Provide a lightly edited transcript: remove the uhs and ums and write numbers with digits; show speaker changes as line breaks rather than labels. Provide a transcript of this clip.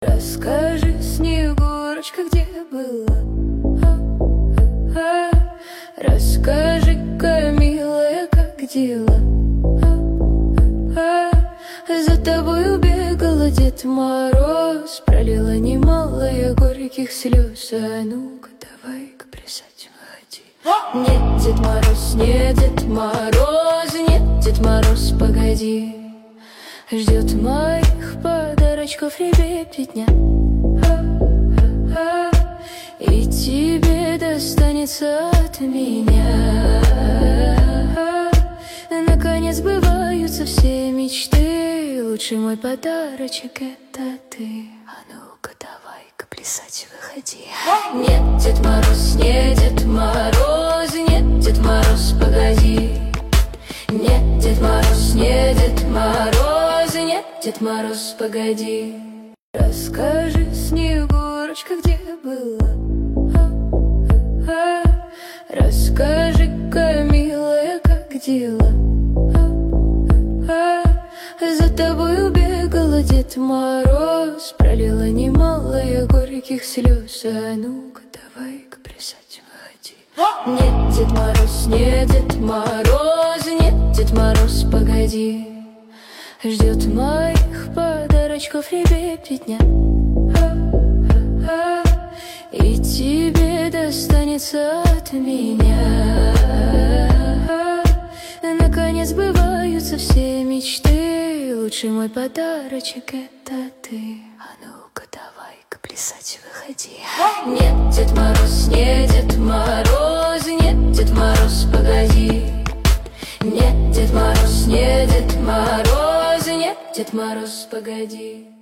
Расскажи, Снегурочка, где была? Расскажи-ка, милая, как дела? За тобою бегала Дед Мороз, пролила немало я горьких слез. А ну-ка, давай-ка плясать выходи. Нет, Дед Мороз, нет, Дед Мороз, нет, Дед Мороз, погоди. Ждет моих подарочков ребятня, и тебе достанется от меня. Наконец сбываются все мечты, лучший мой подарочек — это ты. А ну-ка, давай-ка плясать выходи. Нет, Дед Мороз, нет, Дед Мороз, нет, Дед Мороз, погоди. Нет, Дед Мороз, нет, Дед Мороз, нет, Дед Мороз, погоди. Расскажи, Снегурочка, где была? Расскажи-ка, милая, как дела? За тобою бегала Дед Мороз, пролила немало я горьких слез. А ну-ка, давай-ка плясать выходи. Нет, Дед Мороз, нет, Дед Мороз, нет, Дед Мороз, погоди. Ждет моих подарочков ребятня, и тебе достанется от меня. Наконец сбываются все мечты, лучший мой подарочек — это ты. А ну-ка, давай-ка плясать выходи. Нет, Дед Мороз, нет, Дед Мороз, нет, Дед Мороз, погоди. Нет, Дед Мороз, нет, Дед Мороз, нет, Дед Мороз, погоди.